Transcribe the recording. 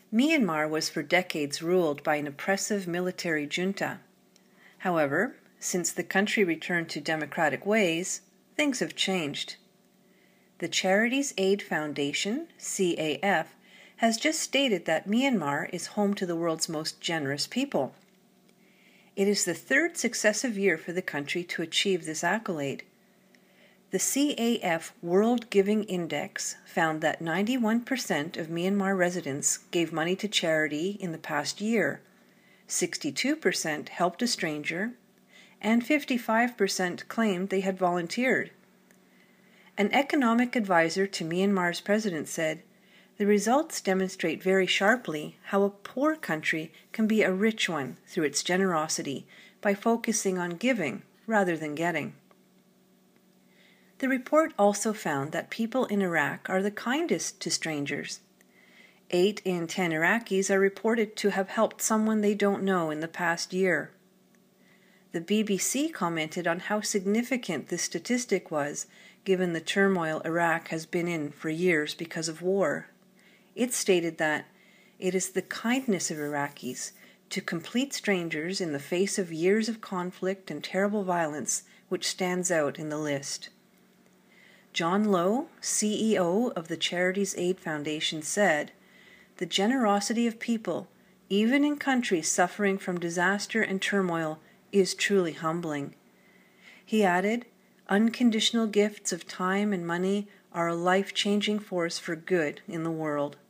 Myanmar was for decades ruled by an oppressive military junta. However, since the country returned to democratic ways, things have changed. The Charities Aid Foundation, CAF, has just stated that Myanmar is home to the world's most generous people. It is the third successive year for the country to achieve this accolade. The CAF World Giving Index found that 91% of Myanmar residents gave money to charity in the past year, 62% helped a stranger, and 55% claimed they had volunteered. An economic advisor to Myanmar's president said, "The results demonstrate very sharply how a poor country can be a rich one through its generosity by focusing on giving rather than getting." The report also found that people in Iraq are the kindest to strangers. 8 in 10 Iraqis are reported to have helped someone they don't know in the past year. The BBC commented on how significant this statistic was, given the turmoil Iraq has been in for years because of war. It stated that it is the kindness of Iraqis to complete strangers in the face of years of conflict and terrible violence which stands out in the list. John Lowe, CEO of the Charities Aid Foundation, said, "The generosity of people, even in countries suffering from disaster and turmoil, is truly humbling." He added, "Unconditional gifts of time and money are a life-changing force for good in the world."